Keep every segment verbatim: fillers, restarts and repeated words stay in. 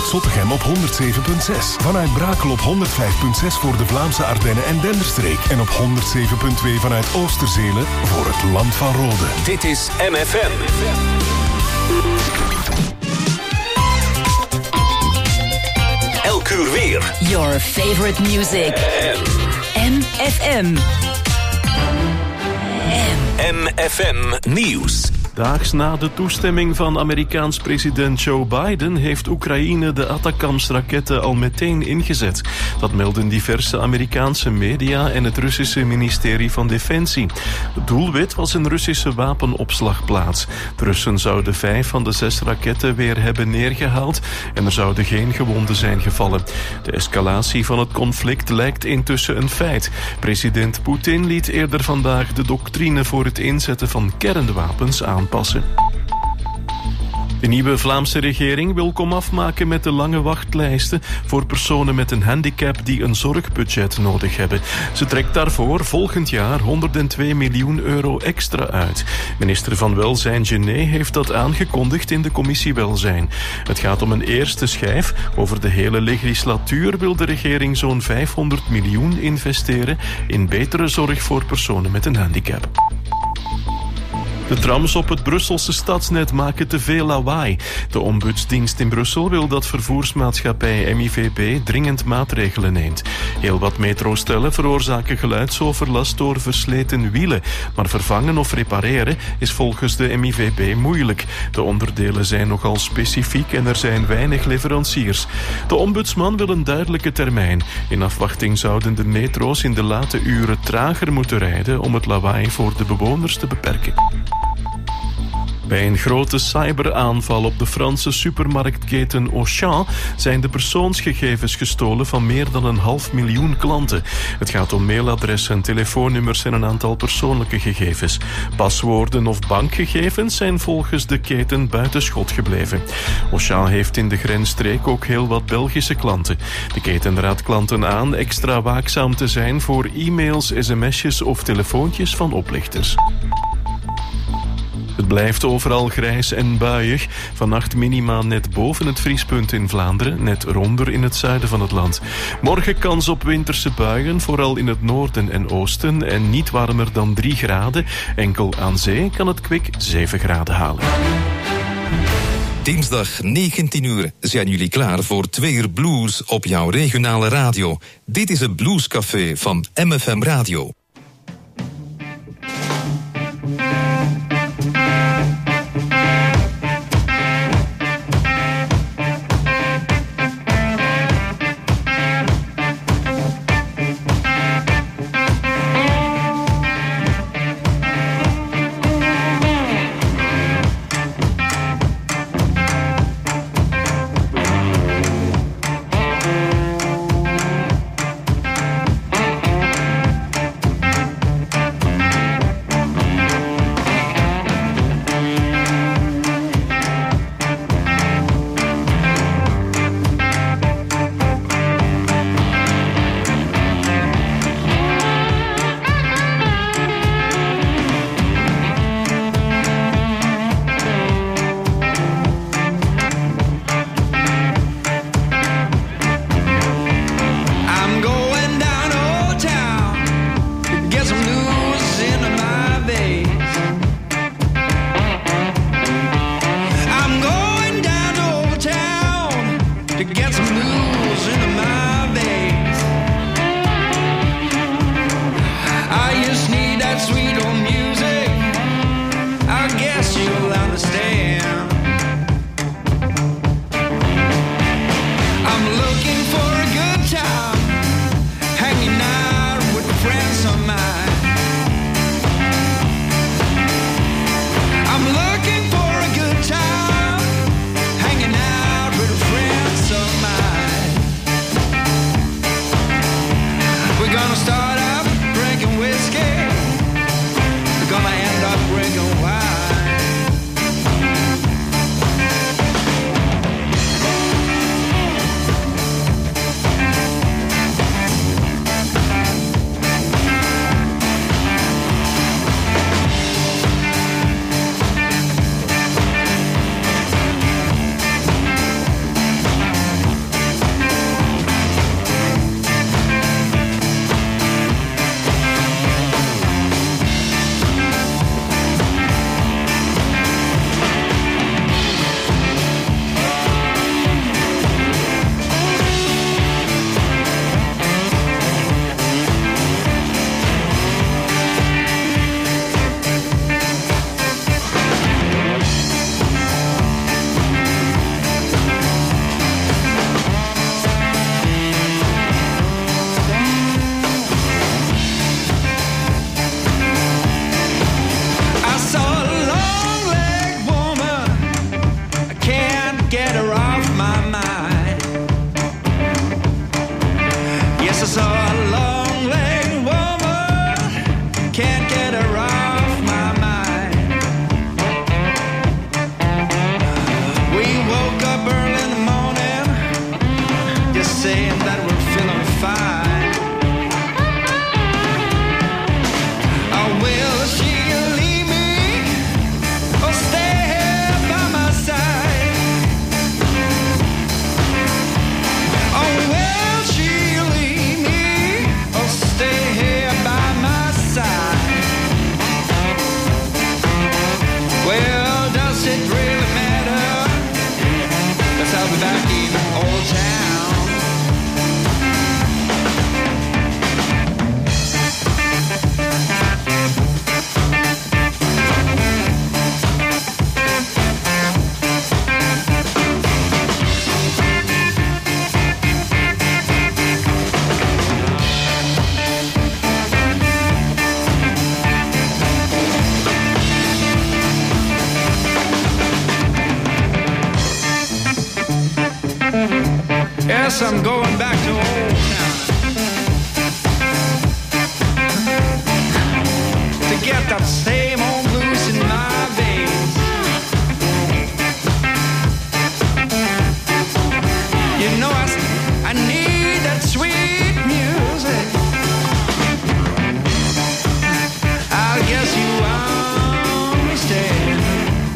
vanuit Zottegem op honderd zeven komma zes. Vanuit Brakel op honderd vijf komma zes voor de Vlaamse Ardennen en Denderstreek. En op honderd zeven komma twee vanuit Oosterzelen voor het Land van Rode. Dit is M F M. Elk uur weer. Your favorite music. M F M. M F M Nieuws. Daags na de toestemming van Amerikaans president Joe Biden heeft Oekraïne de Atacams-raketten al meteen ingezet. Dat melden diverse Amerikaanse media en het Russische ministerie van Defensie. Het doelwit was een Russische wapenopslagplaats. De Russen zouden vijf van de zes raketten weer hebben neergehaald en er zouden geen gewonden zijn gevallen. De escalatie van het conflict lijkt intussen een feit. President Poetin liet eerder vandaag de doctrine voor het inzetten van kernwapens aan. Passen. De nieuwe Vlaamse regering wil komaf maken met de lange wachtlijsten voor personen met een handicap die een zorgbudget nodig hebben. Ze trekt daarvoor volgend jaar honderdtwee miljoen euro extra uit. Minister van Welzijn Genet heeft dat aangekondigd in de commissie Welzijn. Het gaat om een eerste schijf. Over de hele legislatuur wil de regering zo'n vijfhonderd miljoen investeren in betere zorg voor personen met een handicap. De trams op het Brusselse stadsnet maken te veel lawaai. De ombudsdienst in Brussel wil dat vervoersmaatschappij M I V P dringend maatregelen neemt. Heel wat metrostellen veroorzaken geluidsoverlast door versleten wielen. Maar vervangen of repareren is volgens de M I V P moeilijk. De onderdelen zijn nogal specifiek en er zijn weinig leveranciers. De ombudsman wil een duidelijke termijn. In afwachting zouden de metro's in de late uren trager moeten rijden om het lawaai voor de bewoners te beperken. Bij een grote cyberaanval op de Franse supermarktketen Auchan zijn de persoonsgegevens gestolen van meer dan een half miljoen klanten. Het gaat om mailadressen, telefoonnummers en een aantal persoonlijke gegevens. Paswoorden of bankgegevens zijn volgens de keten buiten schot gebleven. Auchan heeft in de grensstreek ook heel wat Belgische klanten. De keten raadt klanten aan extra waakzaam te zijn voor e-mails, sms'jes of telefoontjes van oplichters. Het blijft overal grijs en buiig. Vannacht minima net boven het vriespunt in Vlaanderen, net ronder in het zuiden van het land. Morgen kans op winterse buien, vooral in het noorden en oosten, en niet warmer dan drie graden. Enkel aan zee kan het kwik zeven graden halen. Dinsdag negentien uur zijn jullie klaar voor twee uur blues op jouw regionale radio. Dit is het Bluescafé van M F M Radio. her off my mind. Yes, I saw a long-legged woman, can't get her off my mind. We woke up early in the morning, just saying that we're feeling fine. Oh, will she leave me or stay here by my side? Oh, will she leave me or stay here by my side? Well, does it really matter? 'Cause I'll be back in Old Town. Yes, I'm going back to Old Town to get that same old blues in my veins. You know, I, I need that sweet music. I guess you understand.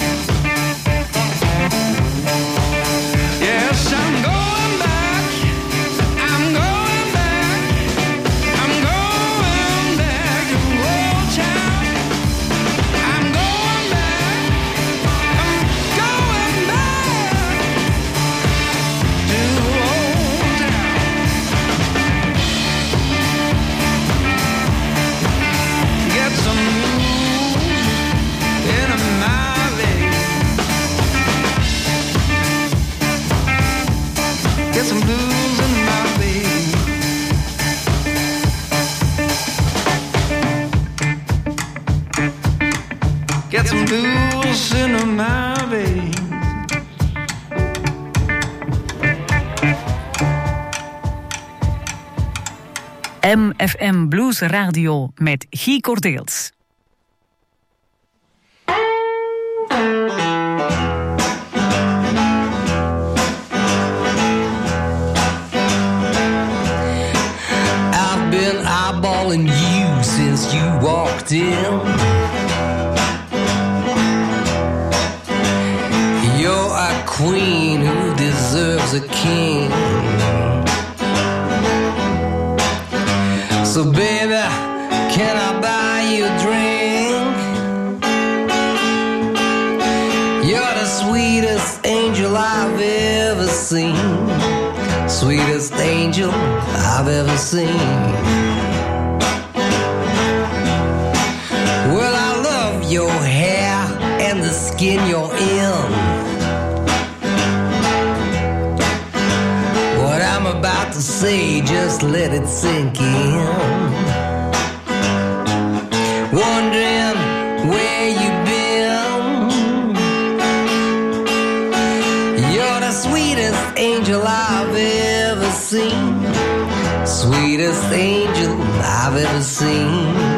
Yes, I'm going back. I'm going back. I'm going back to Old Town. I'm going back. I'm going back to Old Town. Get some blues in my veins. Get some blues in my veins. Get some blues in my veins. M F M Blues Radio met Guy Cordeels. I've been eyeballing you since you walked in. You're a queen who deserves a king. So baby, can I buy you a drink? You're the sweetest angel I've ever seen. Sweetest angel I've ever seen. Well, I love your hair and the skin you're in. What I'm about to say, just let it sink in. Wondering where you've been. You're the sweetest angel I've ever seen. Sweetest angel I've ever seen.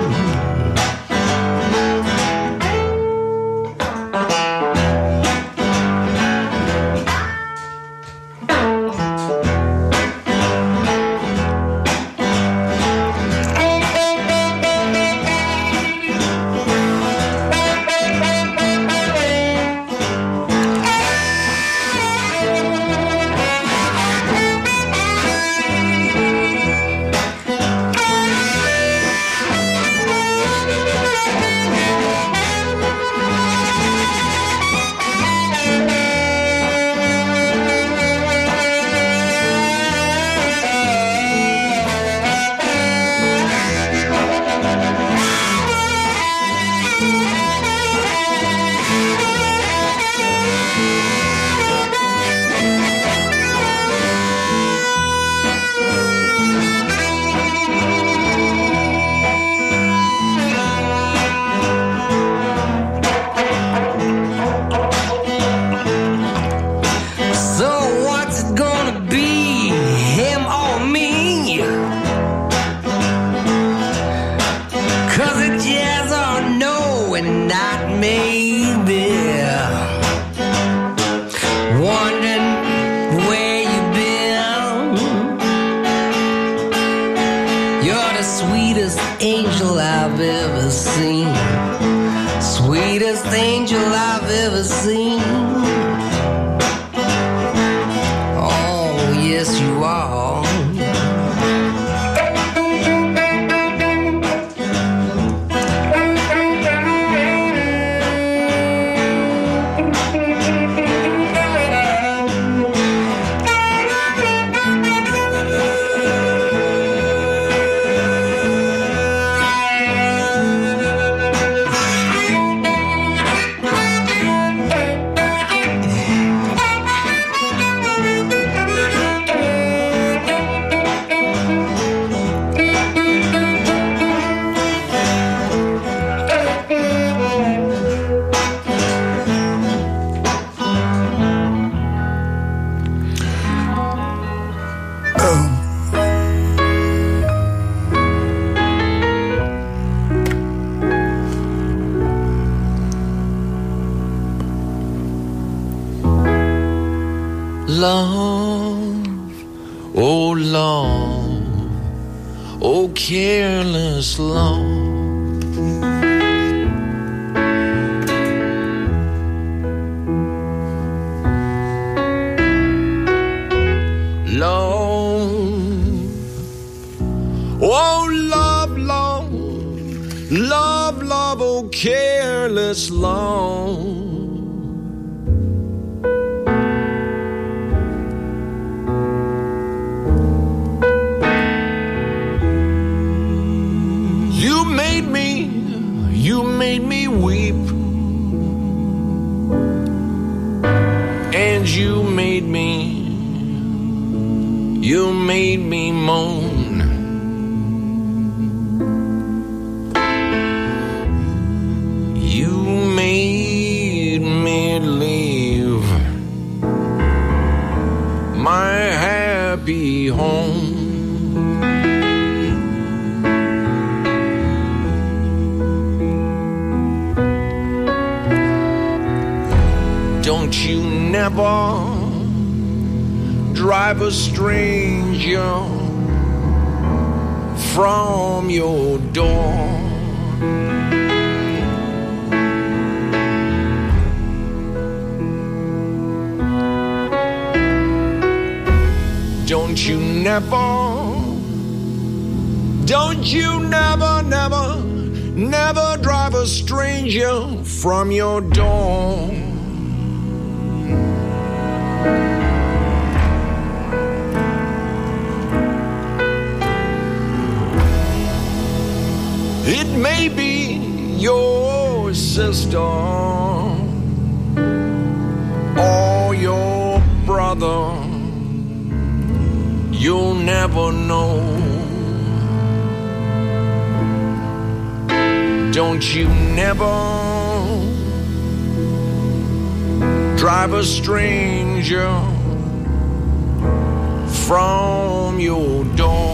ever seen. Oh, yes, you are. Love, oh love, oh careless love. Love, oh love, love, love, love, oh careless love. You made me weep, and you made me, you made me moan. You made me leave my happy home. Don't you never drive a stranger from your door. Don't you never, don't you never, never, never drive a stranger from your door. It may be your sister or your brother. You'll never know. Don't you never drive a stranger from your door.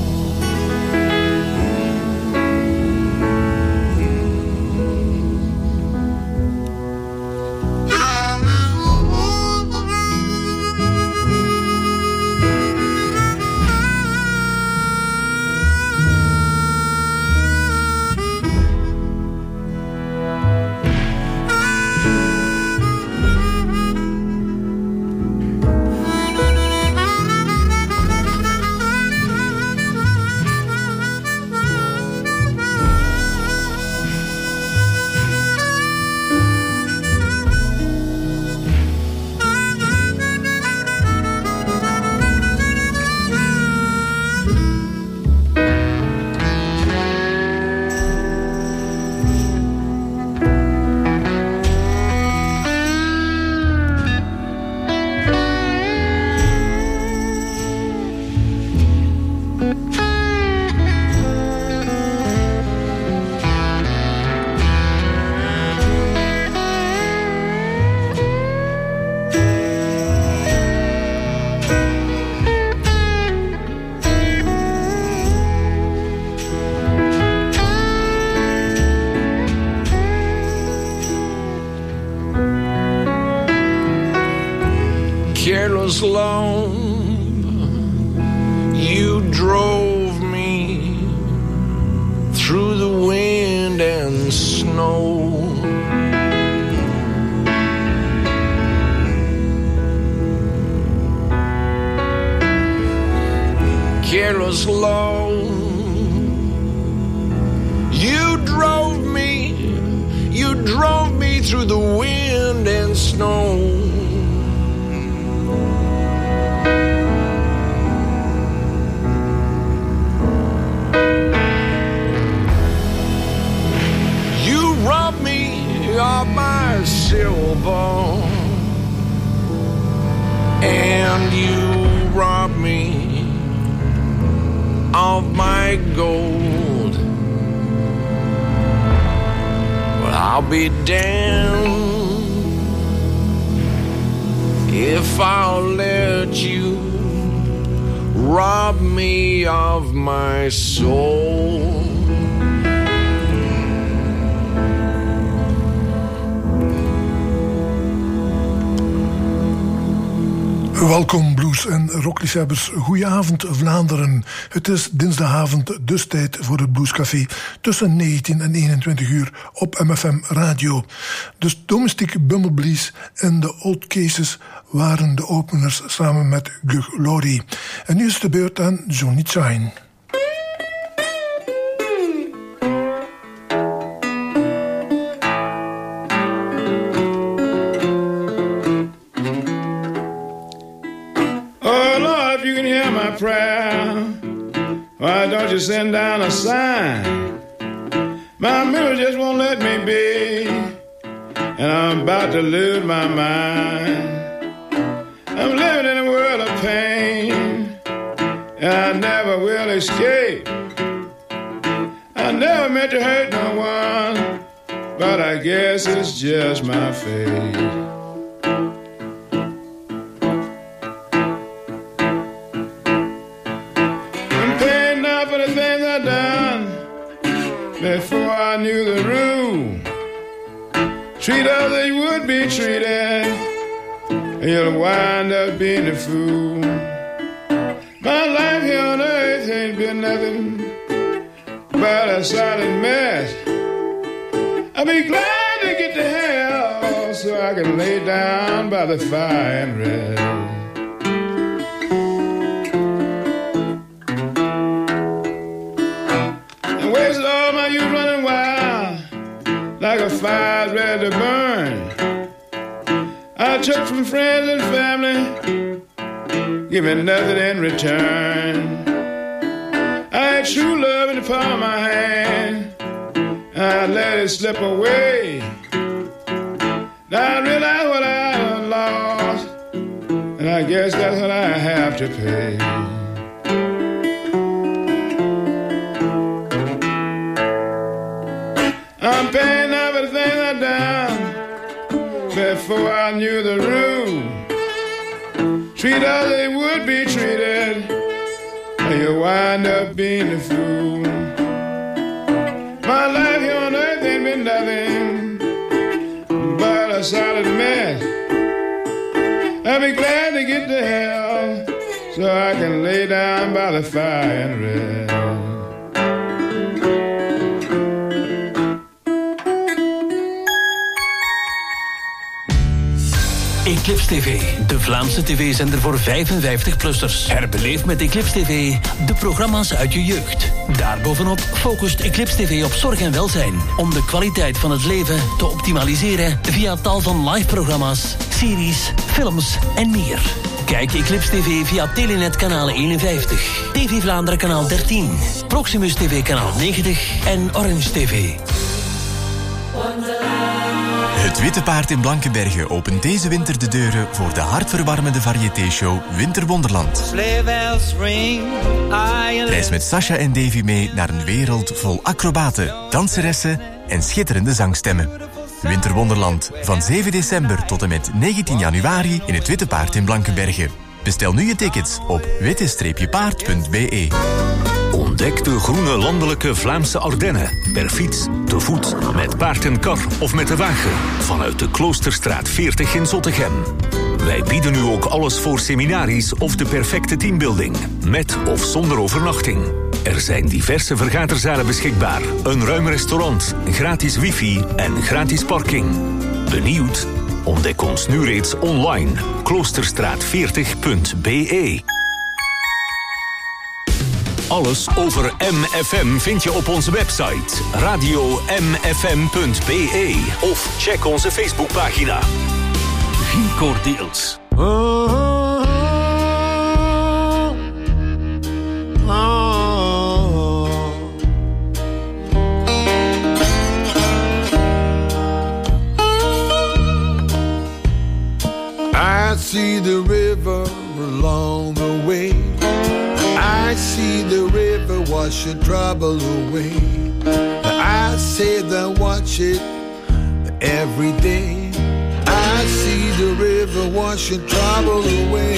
Careless love, you drove me through the wind and snow. careless love. You drove me, you drove me through the wind and snow. You robbed me of my silver, and you robbed me of my gold. Well, I'll be damned if I'll let you rob me of my soul. Welkom blues- en rockliefhebbers. Goedenavond Vlaanderen. Het is dinsdagavond, dus tijd voor het Bluescafé tussen negentien en eenentwintig uur op M F M Radio. Dus Domestic Bumblebees en de Old Cases waren de openers samen met Gug Laurie. En nu is de beurt aan Johnny Chine. Prayer. Why don't you send down a sign? My mirror just won't let me be, and I'm about to lose my mind. I'm living in a world of pain, and I never will escape. I never meant to hurt no one, but I guess it's just my fate. Before I knew the rule, treat others you would be treated, and you'll wind up being a fool. My life here on earth ain't been nothing but a silent mess. I'll be glad to get to hell so I can lay down by the fire and rest. Like a fire ready to burn, I took from friends and family, give me nothing in return. I had true love in the palm of my hand, I let it slip away. Now I realize what I lost, and I guess that's what I have to pay. I'm paying everything I done before I knew the rule. Treat others they would be treated, and you wind up being a fool. My life here on earth ain't been nothing but a solid mess. I'll be glad to get to hell so I can lay down by the fire and rest. Eclipse T V, de Vlaamse tv-zender voor vijfenvijftig-plussers. Herbeleef met Eclipse T V de programma's uit je jeugd. Daarbovenop focust Eclipse T V op zorg en welzijn, om de kwaliteit van het leven te optimaliseren via tal van live-programma's, series, films en meer. Kijk Eclipse T V via Telenet kanaal eenenvijftig, T V Vlaanderen kanaal dertien, Proximus T V kanaal negentig en Orange T V. Het Witte Paard in Blankenberge opent deze winter de deuren voor de hartverwarmende variété-show Winterwonderland. Reis met Sasha en Davy mee naar een wereld vol acrobaten, danseressen en schitterende zangstemmen. Winterwonderland van zeven december tot en met negentien januari in het Witte Paard in Blankenberge. Bestel nu je tickets op witte paard punt b e. Ontdek de groene landelijke Vlaamse Ardennen. Per fiets, te voet, met paard en kar of met de wagen. Vanuit de Kloosterstraat veertig in Zottegem. Wij bieden nu ook alles voor seminaries of de perfecte teambuilding. Met of zonder overnachting. Er zijn diverse vergaderzalen beschikbaar. Een ruim restaurant, gratis wifi en gratis parking. Benieuwd? Ontdek ons nu reeds online. kloosterstraat veertig punt b e. Alles over M F M vind je op onze website radio m f m punt b e of check onze Facebookpagina. Guy Cordeels. Oh, oh, I see the river along the way. I see the river wash your trouble away. I say that watch it every day. I see the river wash your trouble away.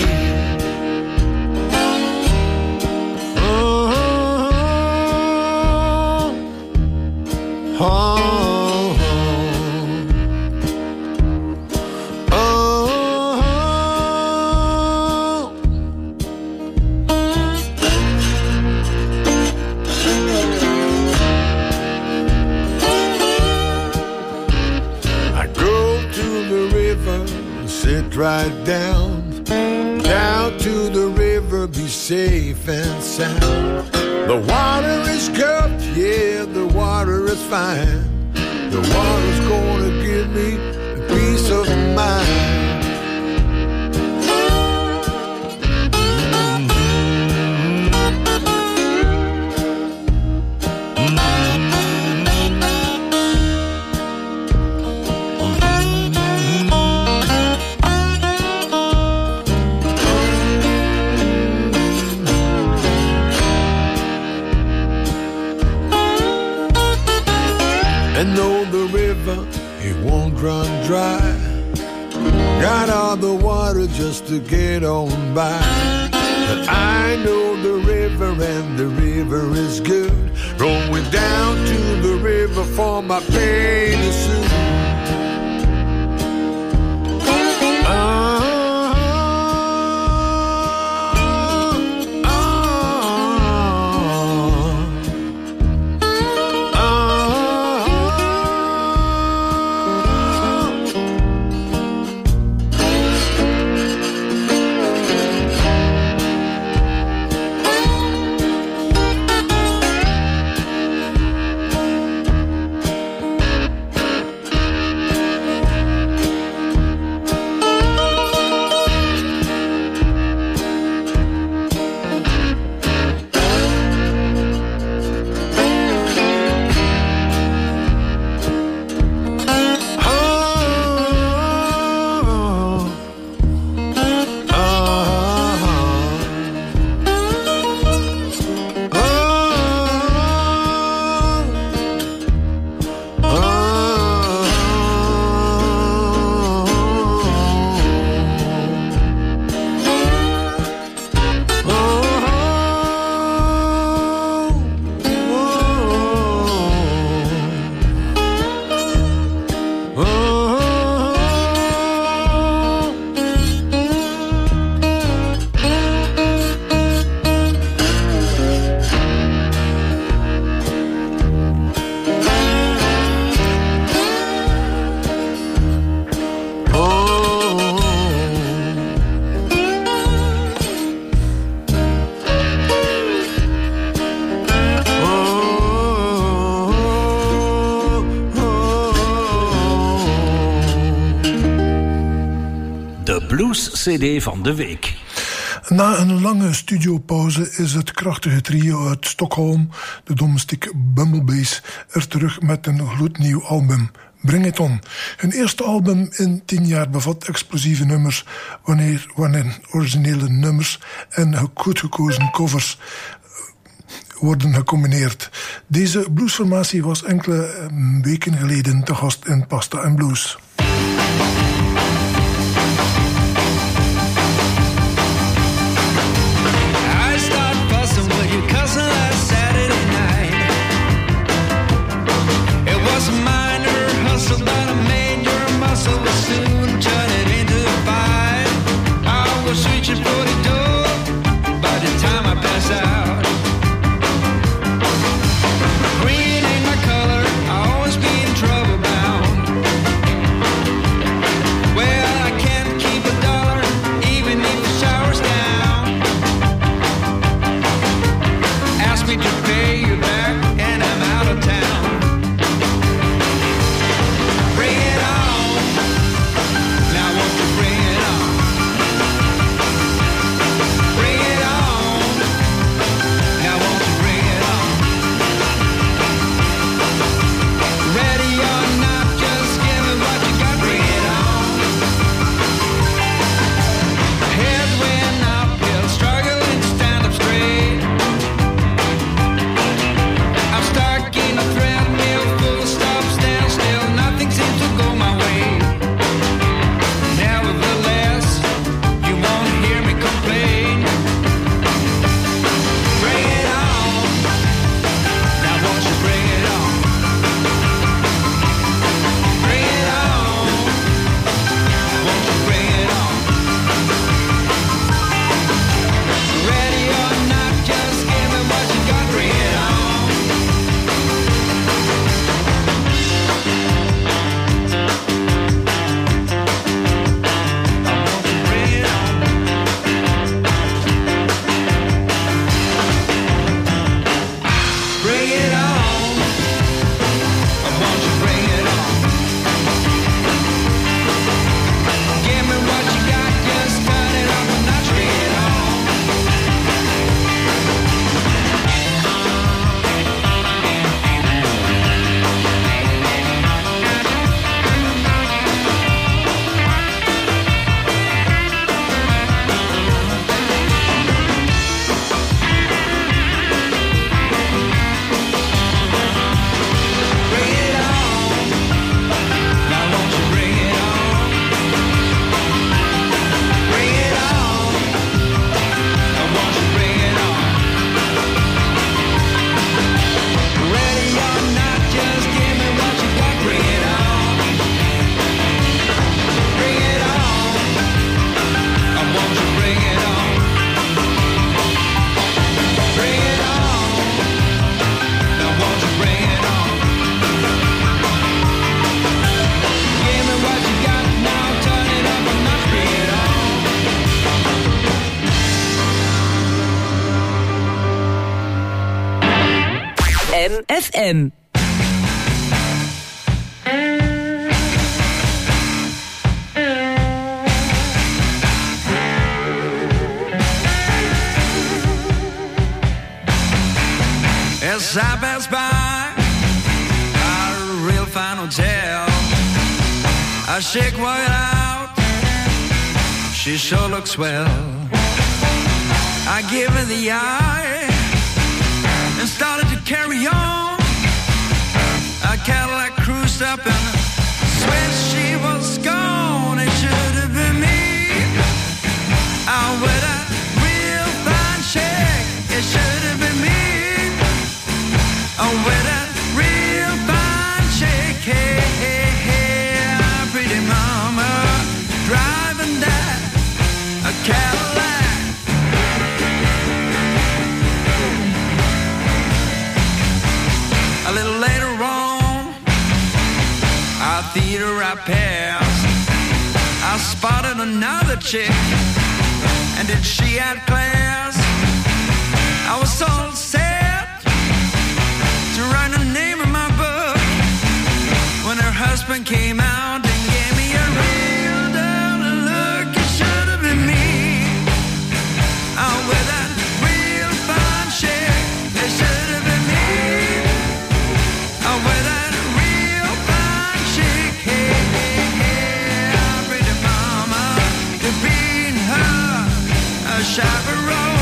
Oh, oh, oh. Right down, down to the river, be safe and sound. The water is good, yeah, the water is fine. The water's gonna give me a peace of mind. And though the river, it won't run dry, got all the water just to get on by. But I know the river and the river is good, rolling down to the river for my pain to soothe. C D van de week. Na een lange studiopauze is het krachtige trio uit Stockholm, de Domestic Bumblebees, er terug met een gloednieuw album. Bring It On. Hun eerste album in tien jaar bevat explosieve nummers, wanneer, wanneer originele nummers en goed gekozen covers worden gecombineerd. Deze bluesformatie was enkele weken geleden te gast in Pasta en Blues. Green ain't my color, I always be in trouble bound. M F M. As I pass by a real fine hotel, I shake Wyatt out, she sure looks well. I give her the eye and started to carry on. A Cadillac cruised up and swear she was gone. It should have been me. I with a real fine chick. It should have been me. Oh, with a real fine chick, hey, hey, hey, pretty mama, driving that a Cadillac. A little later on, our theater I passed, I spotted another chick, and did she have class? I was so sad to write the name of my book when her husband came out and gave me a real down look. It should have been me. Oh, with that real fine chick. It should have been me. Oh, with that real fine chick. Hey, hey, hey, pretty mama, to be her a chaperone.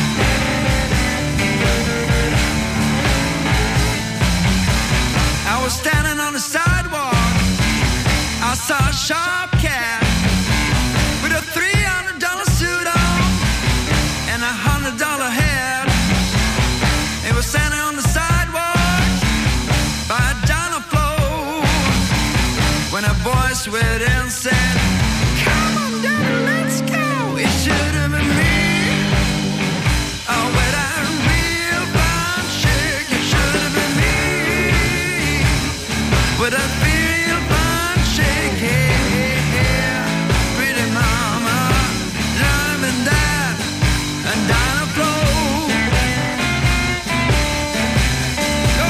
I was standing on the sidewalk. I saw a sharp cat with a three hundred dollar suit on and a hundred dollar hat. It was standing on the sidewalk by a diner floor when a voice within said, "Come on down, let's go." It should have been me. Oh, with a real fine chick. It should have been me. With a real fine chick, hey, hey, hey, pretty mama, driving that and diner floor. Go.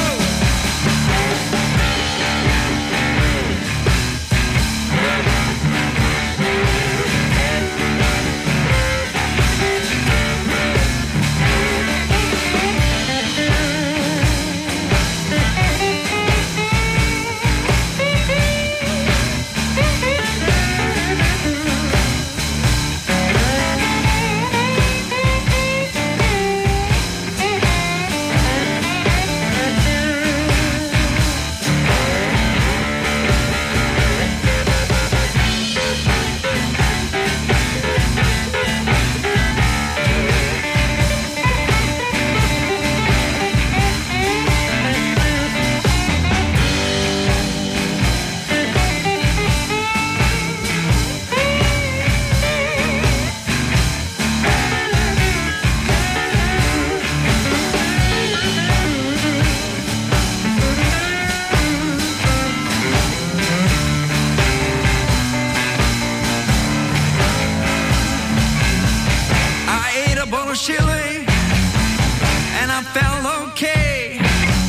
Chili, and I felt okay,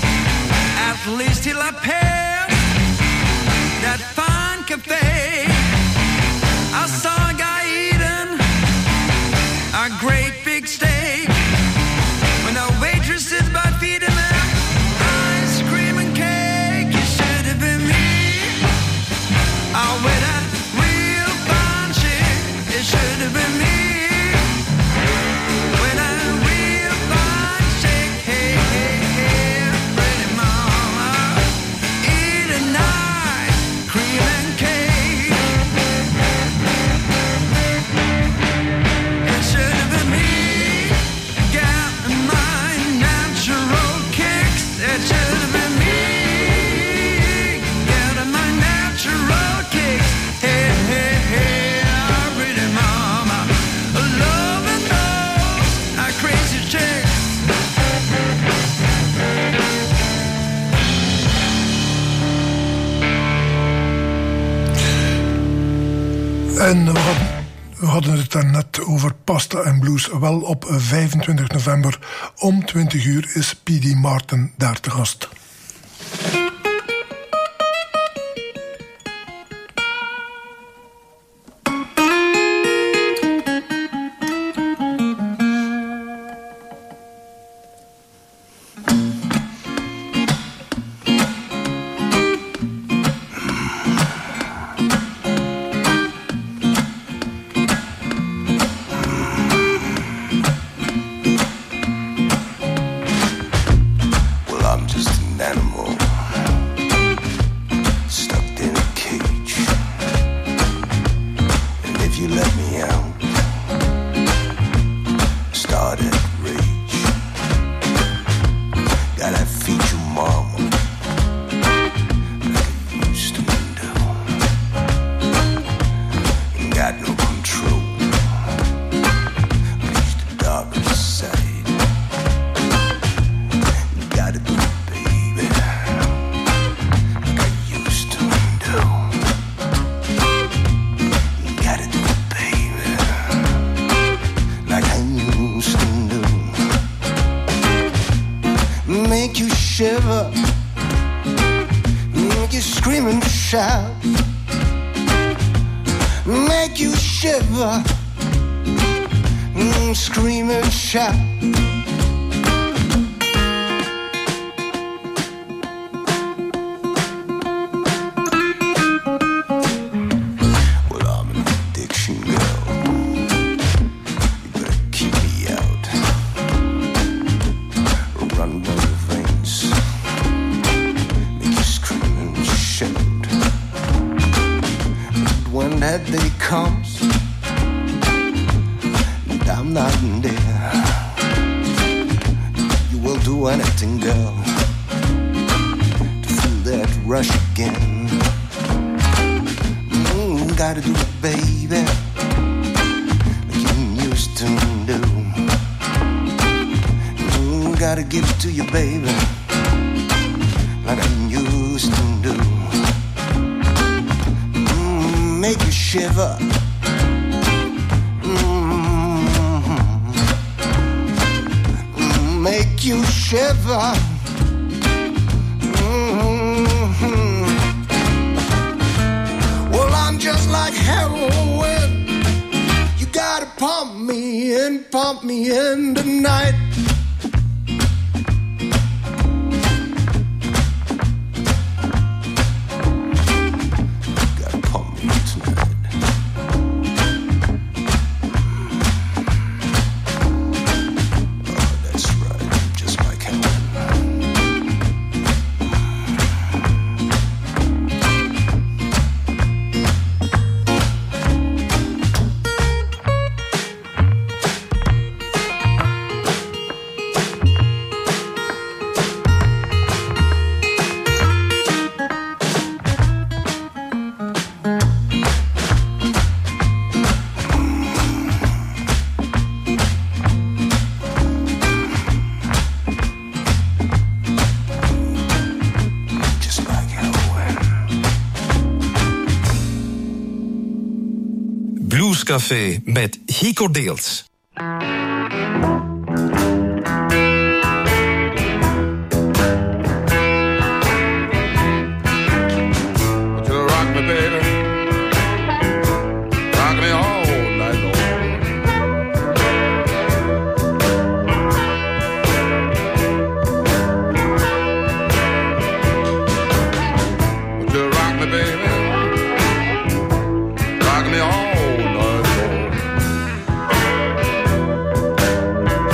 at least till I passed that fine cafe. I saw a guy eating a great big steak when the waitress is by feeding him ice cream and cake. It should have been me. Oh, with a real fine chick. It should have been me. En we hadden, We hadden het daarnet over pasta en blues. Wel, op vijfentwintig november om twintig uur is P D Martin daar te gast. Café met Guy Cordeels. Rock me all night long.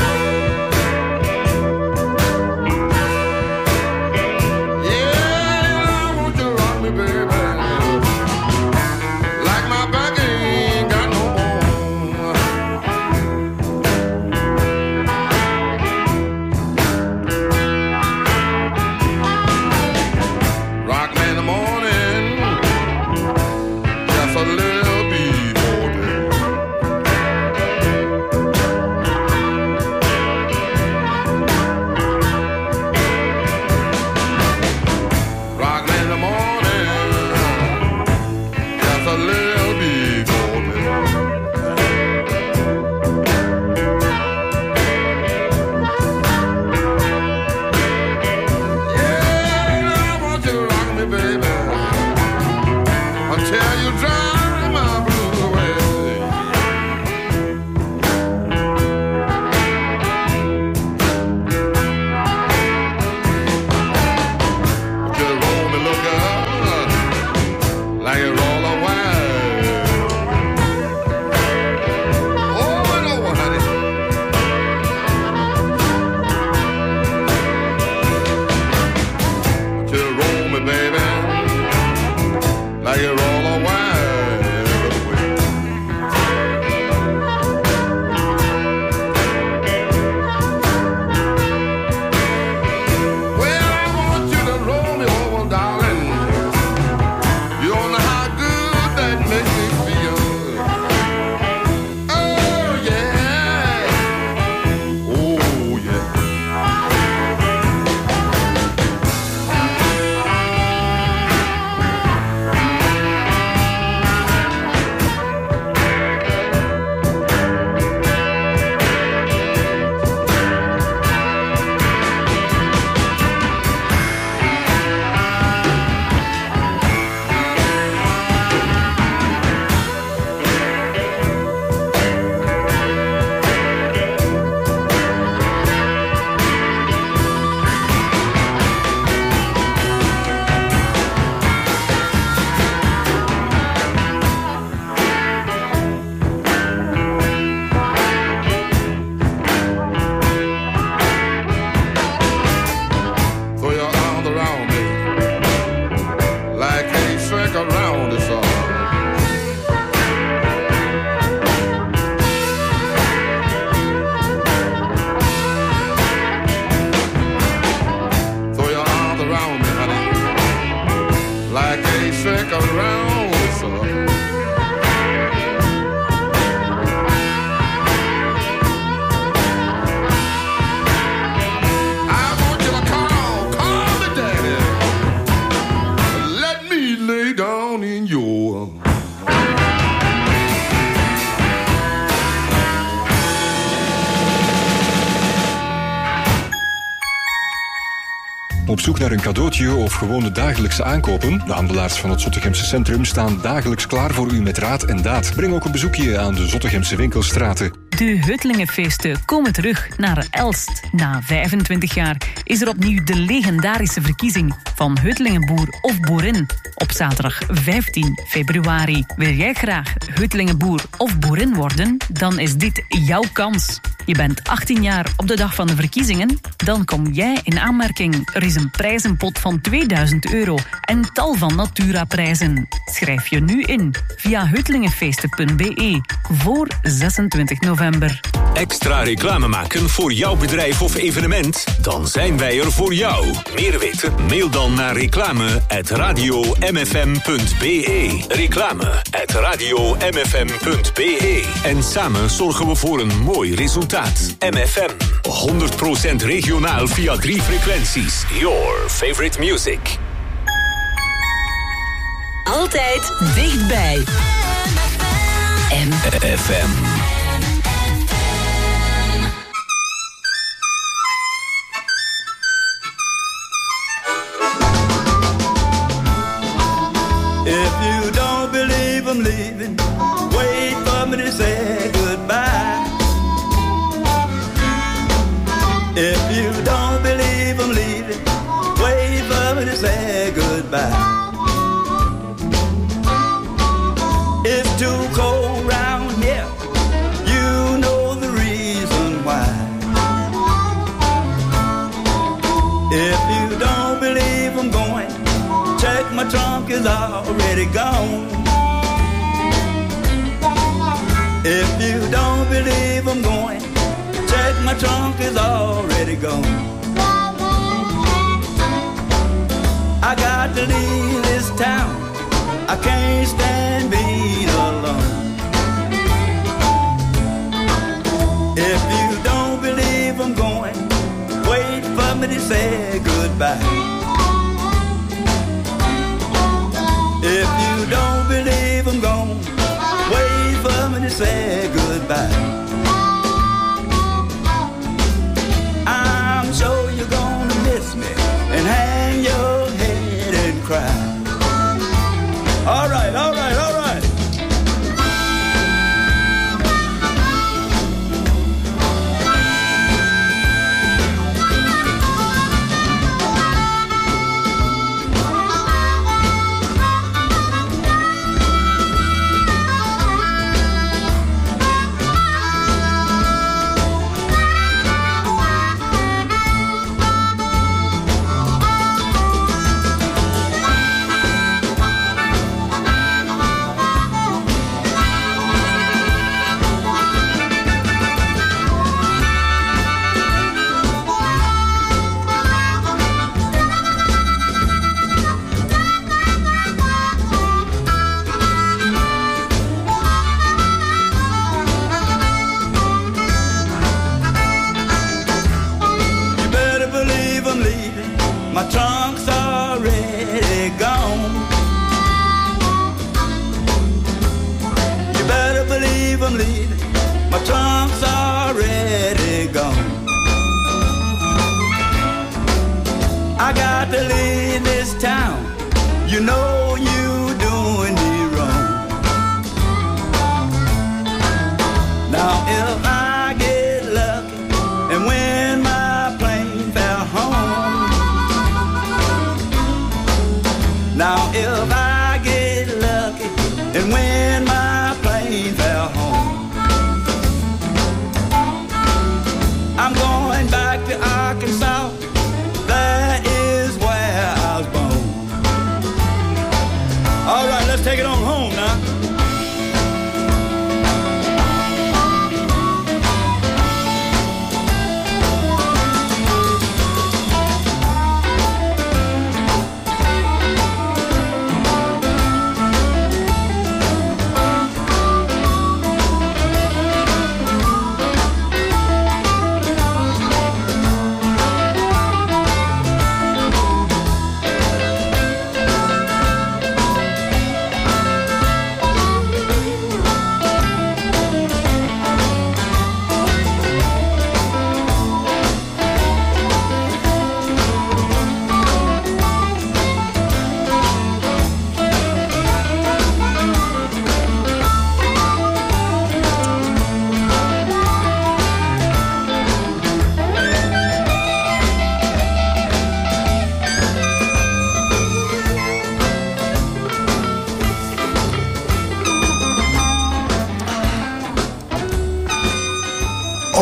Op zoek naar een cadeautje of gewone dagelijkse aankopen? De handelaars van het Zottegemse centrum staan dagelijks klaar voor u met raad en daad. Breng ook een bezoekje aan de Zottegemse winkelstraten. De Hutlingenfeesten komen terug naar Elst. Na vijfentwintig jaar is er opnieuw de legendarische verkiezing van Hutlingenboer of boerin op zaterdag vijftien februari. Wil jij graag Hutlingenboer of boerin worden? Dan is dit jouw kans. Je bent achttien jaar op de dag van de verkiezingen? Dan kom jij in aanmerking. Er is een prijzenpot van tweeduizend euro en tal van Natura-prijzen. Schrijf je nu in via hutlingenfeesten punt b e voor zesentwintig november. Extra reclame maken voor jouw bedrijf of evenement? Dan zijn wij er voor jou. Meer weten? Mail dan naar reclame at radio m f m punt b e. Reclame at radio m f m punt b e. En samen zorgen we voor een mooi resultaat. M F M. honderd procent regionaal via drie frequenties. Your favorite music. Altijd dichtbij. M F M. If you don't believe I'm leaving, wait for me to say goodbye. If you don't believe I'm leaving, wait for me to say goodbye. It's too cold round here, you know the reason why. If you don't believe I'm going, check my trunk is already gone. If you don't believe I'm going, check my trunk is already gone. I got to leave this town, I can't stand being alone. If you don't believe I'm going, wait for me to say goodbye. If you don't believe I'm gone, wait for me to say goodbye. I'm sure you're gonna miss me and hang your head and cry. All right, all right, all right.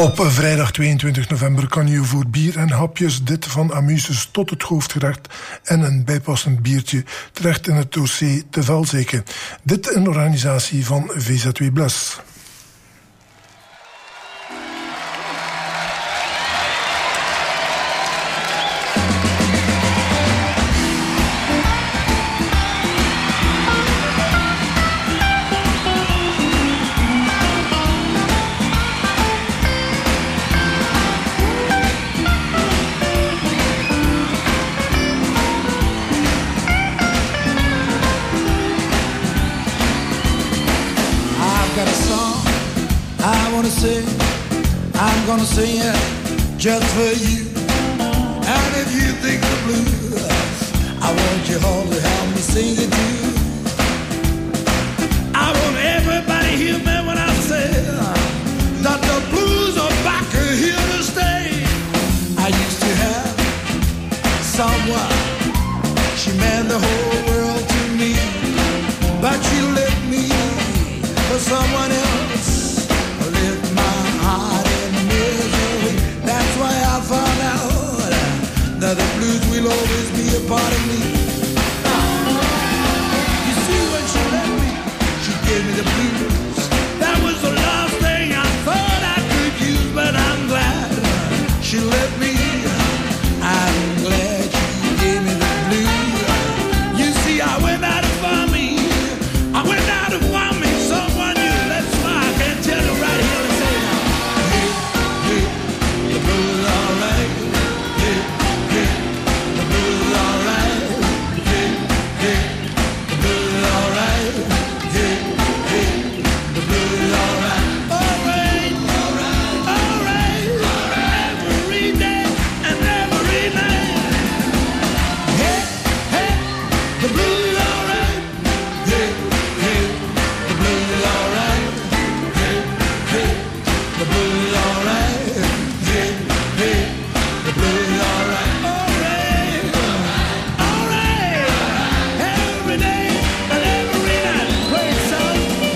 Op vrijdag tweeëntwintig november kan je voor bier en hapjes dit van amuses tot het hoofdgerecht en een bijpassend biertje terecht in het dossier te Velzeke. Dit in organisatie van V Z W Bless. I'm gonna sing it just for you. And if you think the blues, I want you all to help me sing it too. I want everybody hear me when I say that the blues are back here to stay. I used to have someone, she meant the whole world to me, but she left me for someone else. Lift my heart in misery. That's why I found out that the blues will always be a part of me. You see, when she left me, she gave me the blues. That was the last thing I thought I could use, but I'm glad she left me. I'm glad she gave me the blues. You see, I went out to find me. I went out to find me someone new. That's why I can tell you right here to say now. Hey, hey, the blues alright. Hey, hey, the blues alright. Hey, hey, the blues alright. Hey, hey, the blues alright. Alright, alright, alright, alright. Every day and every night. Hey, hey, the blues alright. Hey, hey, the blues alright. Hey, hey, the blues alright. Hey, hey, the blues alright. Alright, alright, every day and every night. Play it, son.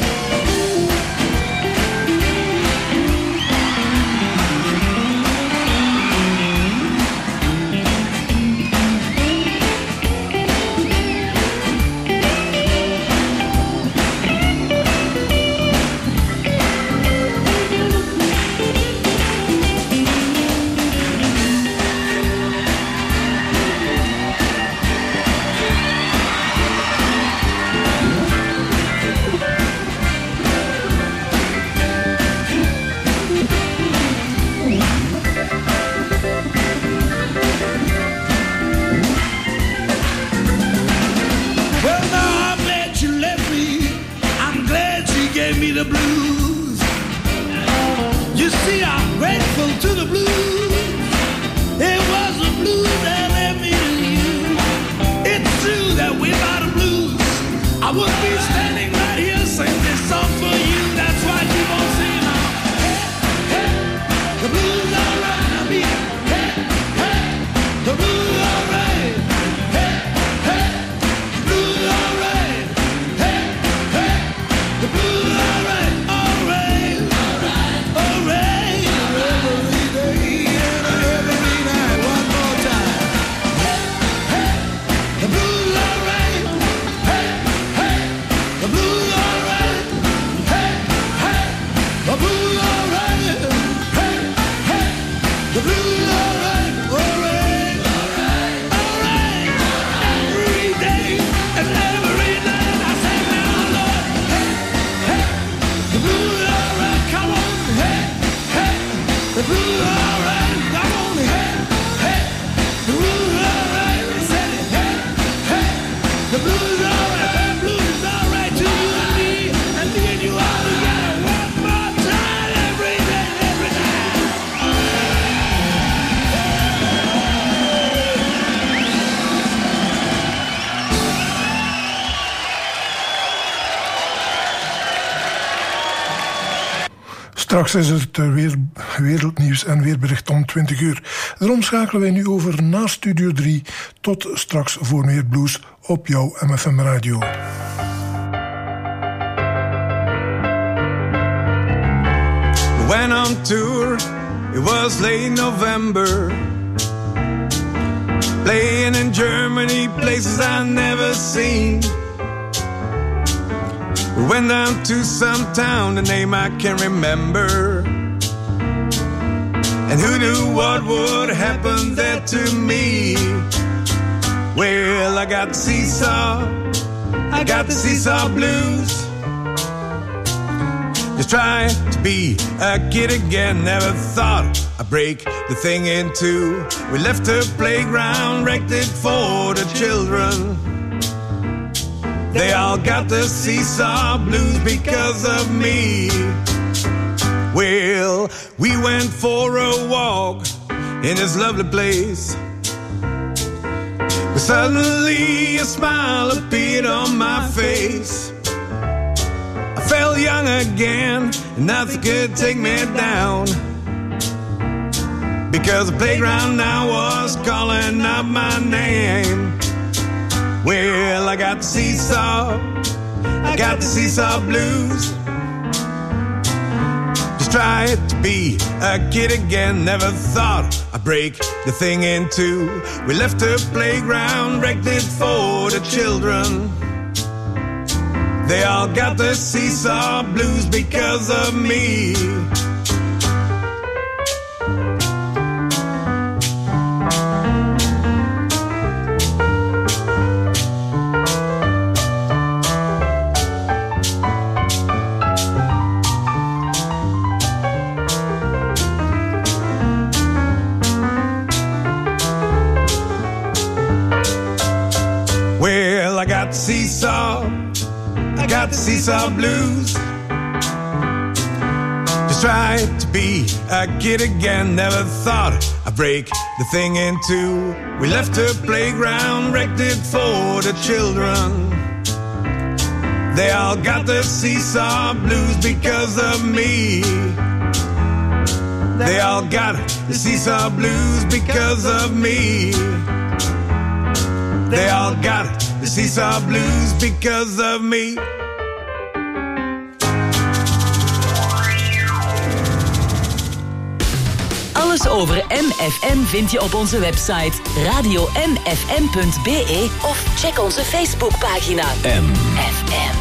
Well, now I'm glad you left me. I'm glad she gave me the blues. You see, I'm grateful to the blues. It was the blues that led me to you. It's true that without the blues, I wouldn't be standing right here singing this song for you. That's why I keep on singing now. Hey, hey, the blues are right. I mean, hey, hey, the blues are right. Hey, hey, the blues are right. Hey, hey, the blues are right. All right, all right, all right. Every day and every night. One more time. Hey, hey, the blues are right. Hey, hey, the blues are right. Hey, hey, the blues are right. Hey, hey, the blues are right. All right, all right, all right. Every day and every night I say now, Lord. Hey, hey, the blues are right. Come on, hey, hey, the blues are right. Come on, hey, hey, the blues are right. I said it, hey, hey, the blues are right. The blues are right to you and me, and me and you all together one more time. Every day, every night. Straks is het weer wereldnieuws en weerbericht om twintig uur. Daarom schakelen wij nu over naar Studio drie. Tot straks voor meer blues op jouw M F M Radio. Went on tour It was late November, playing in Germany, places I never seen. We went down to some town, the name I can't remember. And who knew what would happen there to me? Well, I got the seesaw, I got the seesaw blues. Just trying to be a kid again, never thought I'd break the thing in two. We left the playground, wrecked it for the children. They all got the seesaw blues because of me. Well, we went for a walk in this lovely place, but suddenly a smile appeared on my face. I felt young again, and nothing could take me down, because the playground now was calling out my name. Well, I got the seesaw, I got the seesaw blues. Just tried to be a kid again, never thought I'd break the thing in two. We left the playground, wrecked it for the children. They all got the seesaw blues because of me. Well, I got the seesaw, I got the seesaw blues. Just tried to be a kid again, never thought I'd break the thing in two. We left the playground, wrecked it for the children. They all got the seesaw blues because of me. They all got the seesaw blues because of me. They all got the seesaw blues because of me. Alles over M F M vind je op onze website radio m f m punt b e of check onze Facebookpagina M F M.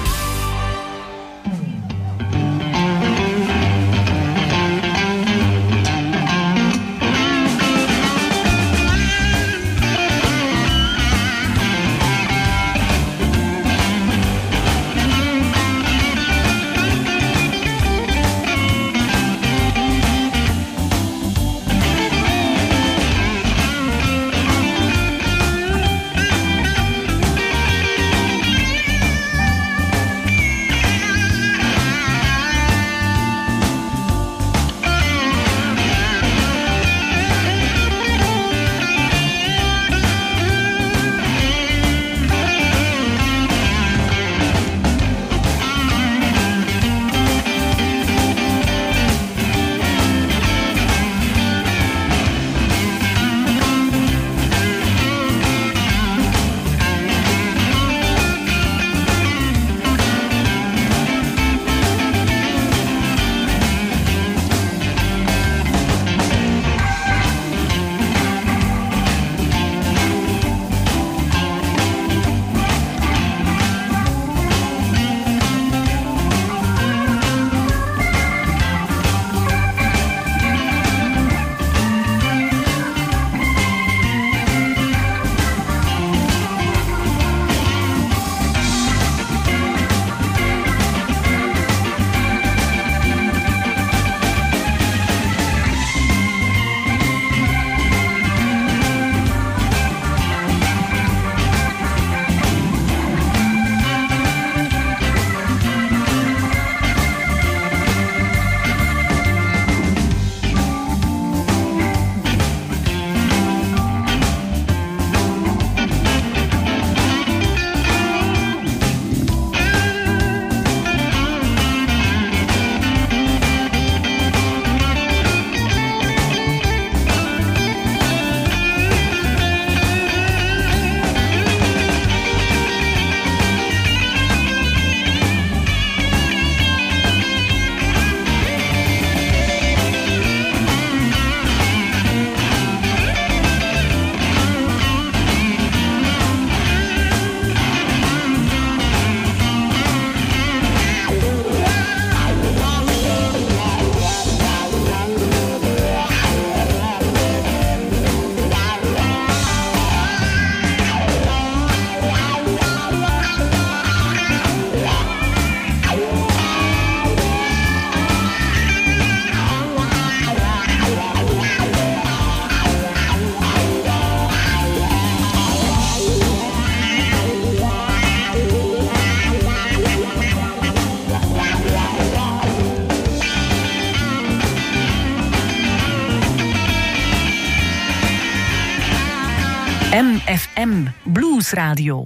M F M Blues Radio.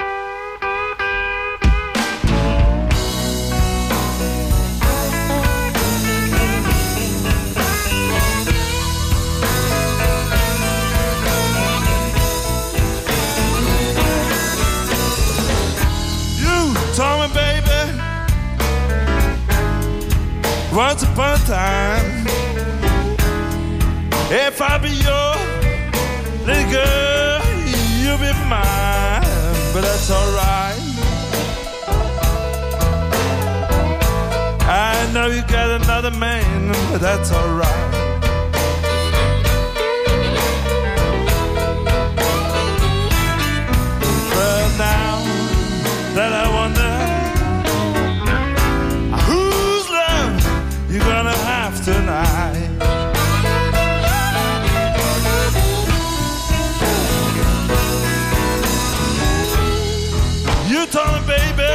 Once upon a time, if I be your little girl, you'll be mine, but that's alright. I know you got another man, but that's alright. But now that I wonder you're gonna have tonight. You told me, baby,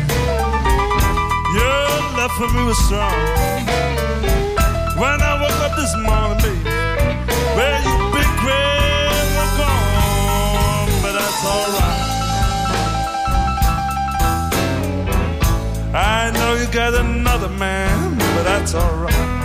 your love for me was strong. When I woke up this morning, baby, well, you big queen were gone, but that's alright. I know you got another man, but that's alright.